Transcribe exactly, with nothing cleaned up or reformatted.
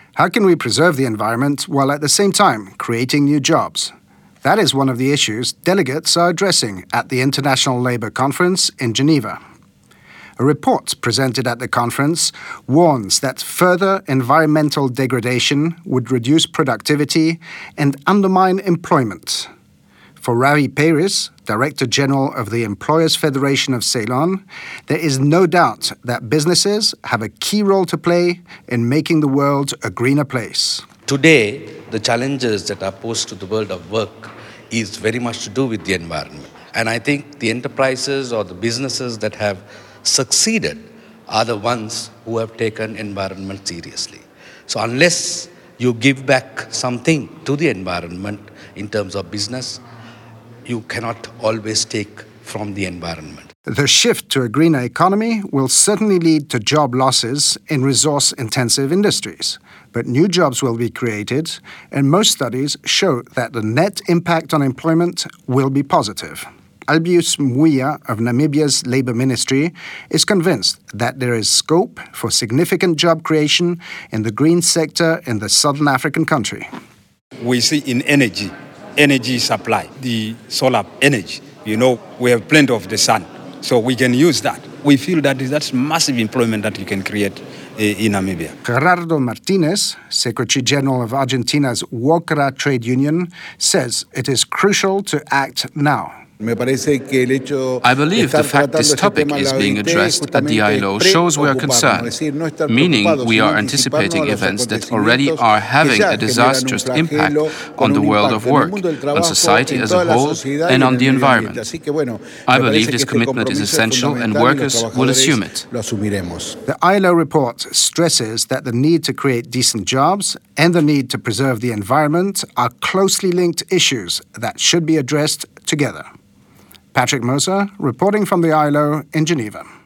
How can we preserve the environment while at the same time creating new jobs? That is one of the issues delegates are addressing at the International Labour Conference in Geneva. A report presented at the conference warns that further environmental degradation would reduce productivity and undermine employment. For Ravi Peiris, Director General of the Employers Federation of Ceylon, there is no doubt that businesses have a key role to play in making the world a greener place. Today, the challenges that are posed to the world of work is very much to do with the environment. And I think the enterprises or the businesses that have succeeded are the ones who have taken environment seriously. So unless you give back something to the environment in terms of business, you cannot always take from the environment. The shift to a greener economy will certainly lead to job losses in resource-intensive industries, but new jobs will be created, and most studies show that the net impact on employment will be positive. Albius Muia of Namibia's Labour Ministry is convinced that there is scope for significant job creation in the green sector in the southern African country. We see in energy, energy supply, the solar energy, you know, we have plenty of the sun, so we can use that. We feel that that's massive employment that you can create in Namibia. Gerardo Martinez, Secretary General of Argentina's WOCRA trade union, says it is crucial to act now. I believe the fact this topic is being addressed at the I L O shows we are concerned, meaning we are anticipating events that already are having a disastrous impact on the world of work, on society as a whole, and on the environment. I believe this commitment is essential and workers will assume it. The I L O report stresses that the need to create decent jobs and the need to preserve the environment are closely linked issues that should be addressed together. Patrick Moser, reporting from the I L O in Geneva.